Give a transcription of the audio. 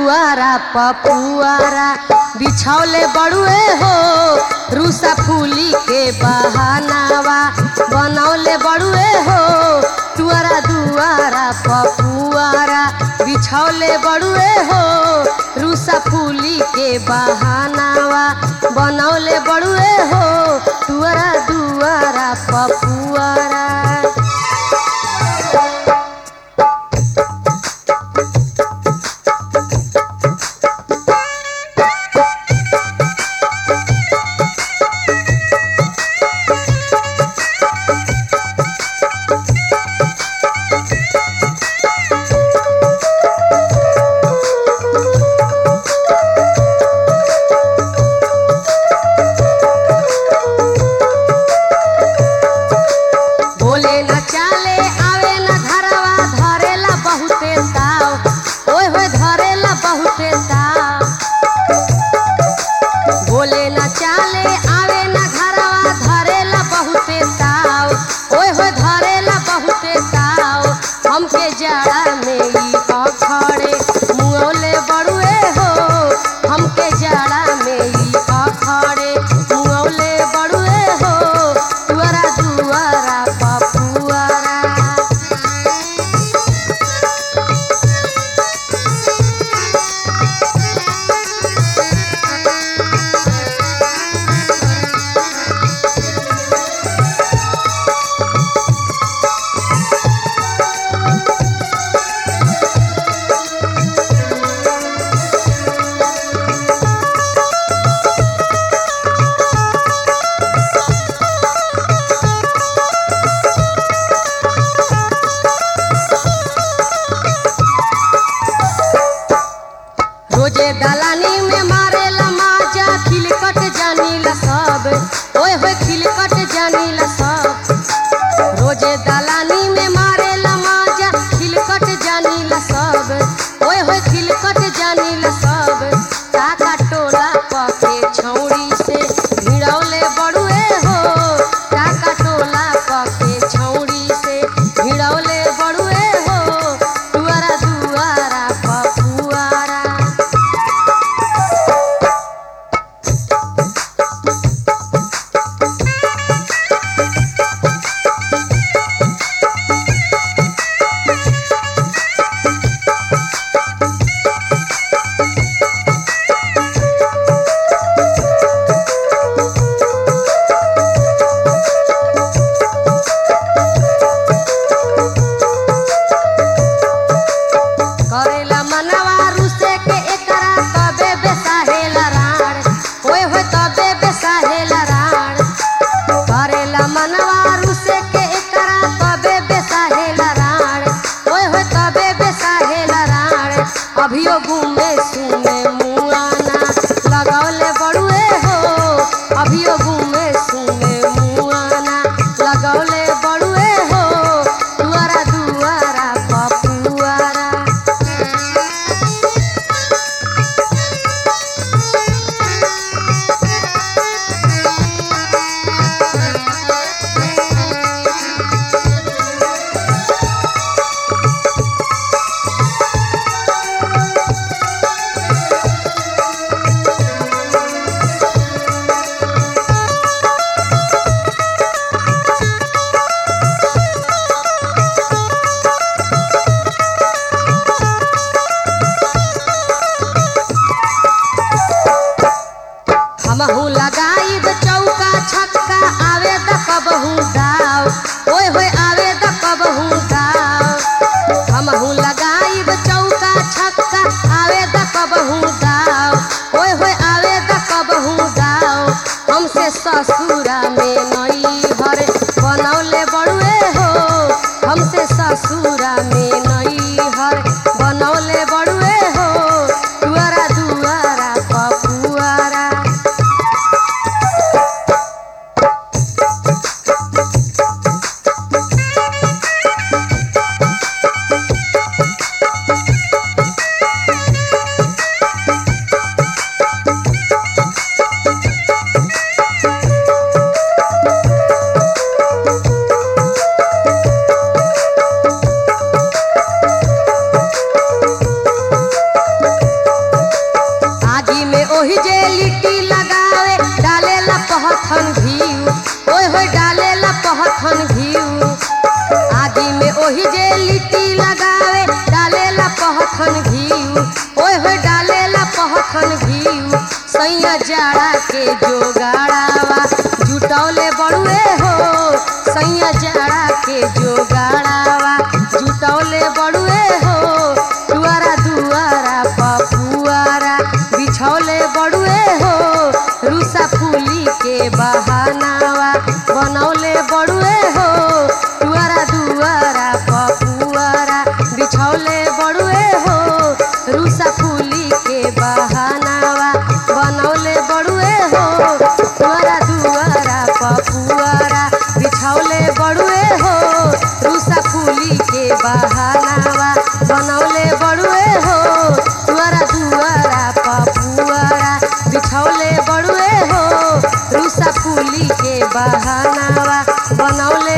दुआरा पपुआरा बिछौले बड़ुए हो रूसा फूली के बहानावा बनौले बड़ुए हो तुअरा दुआरा पपुआरा बिछौले बड़ुए हो रूसा फूली के बहानावा बनौले बड़ुए हो तुअरा दुआरा पपुआरा। सैया जड़ा के जोगाड़ावा जुटौले बड़ुए हो दुआरा दुआरा पपुआरा बिछौले बड़ुए हो रूसा फूली के बहानावा बनौले बड़ुए हो दुआरा दुआरा पपुआरा बिछौले बड़ुए हो रूसा फूली के बहानावा बनौले बड़ुए हो दुआरा दुआरा पपुआरा बिछौले बड़ुए हो रूसा फूली के बहानावा बनौले बड़ुए हो दुआरा दुआरा पपुआरा बिछौले बड़ुए हो रूसा फूली के बहानावा बनौले